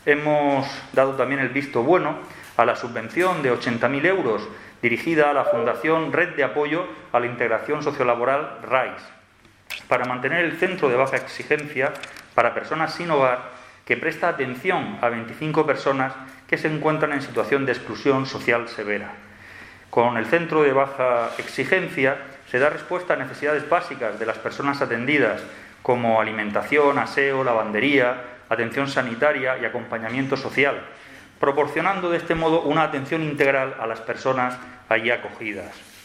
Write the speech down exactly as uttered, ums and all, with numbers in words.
hemos dado también el visto bueno a la subvención de ochenta mil euros dirigida a la Fundación Red de Apoyo a la Integración Sociolaboral RAIS, para mantener el centro de baja exigencia para personas sin hogar, que presta atención a veinticinco personas que se encuentran en situación de exclusión social severa. Con el centro de baja exigencia se da respuesta a necesidades básicas de las personas atendidas, como alimentación, aseo, lavandería, atención sanitaria y acompañamiento social, proporcionando de este modo una atención integral a las personas allí acogidas.